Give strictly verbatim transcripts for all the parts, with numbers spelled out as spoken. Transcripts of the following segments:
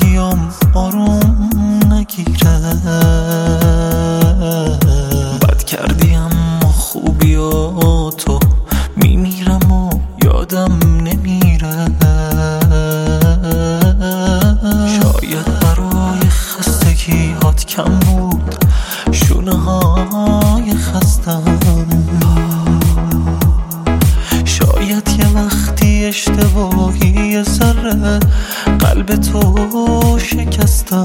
دلتنگیام آروم نگیره. بد کردی اما خوبی و تو میمیرم و یادم نمیره. شاید برای خستگیات کم بود شونه های خستم. شاید یه وقتی اشتباهی یه ذره قلب تو شکستم.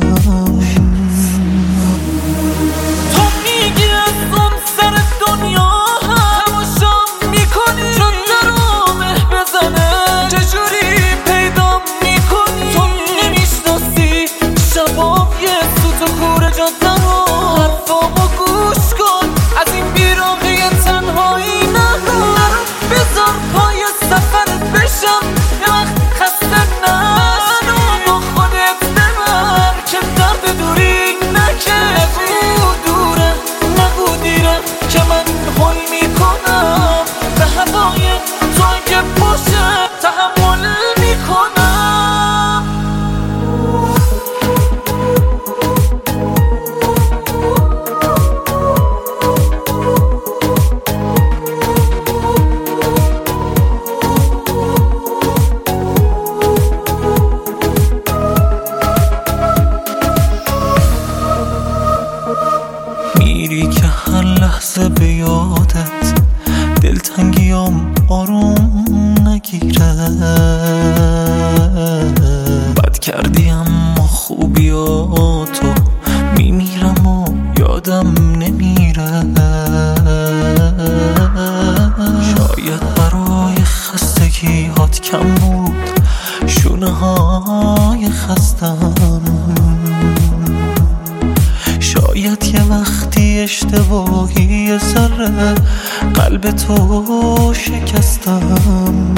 تو میگی از اون سر دنیا تماشا میکنی چون درو مه بزنه. چجوری پیدا میکنی تو نمیشناسی شباب یه سوت و کور جاده رو. حرفامو گوش کن از این بیراقی تنهایی نرو. نرو بذار پای سفرت بشم یه وقت خسته نشی. با خودت ببر که درد دوری نکش. نگو دوره نگو دیره که من حل میکنم به هوای تو اگه باشه تحمل میکنم. میری که هر لحظه به یادت دلتنگیام آروم نگیره. بد کردی اما خوبی و تو میمیرم و یادم نمیره. شاید برای خستگیات کم بود شونه های خستم. شاید یه وقتی اشتباهی یه ذره قلب تو شکستم.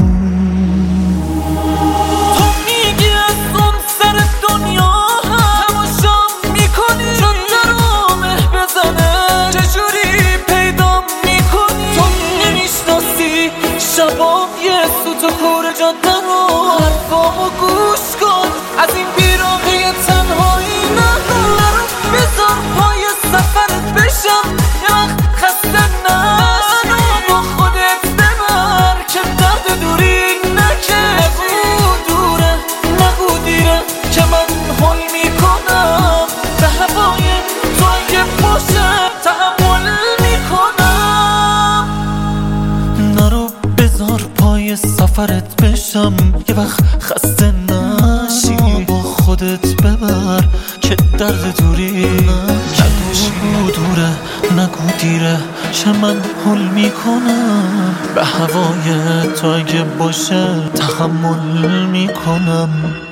تو میگی از اون سر دنیا تماشا میکنی چون درو مه بزنه. چجوری پیدا میکنی تو نمیشناسی شباب یه سوت و کور جاده رو. حرفامو گوش کن از این بیراقی تنهایی نرو. نرو بذار پای سفرت بشم یه وقت خسته نشی. با خودت ببر که درد دوری نکش. نگو دوره نگو دیره که من حل میکنم به هوای تو اگه باشه تحمل میکنم. نرو بذار پای سفرت بشم یه وقت خسته نشی. با خودت ببر که درد دوری نکشی. نگو دوره نگو دیره چه من حل میکنم به هوای تو اگه باشه تحمل میکنم.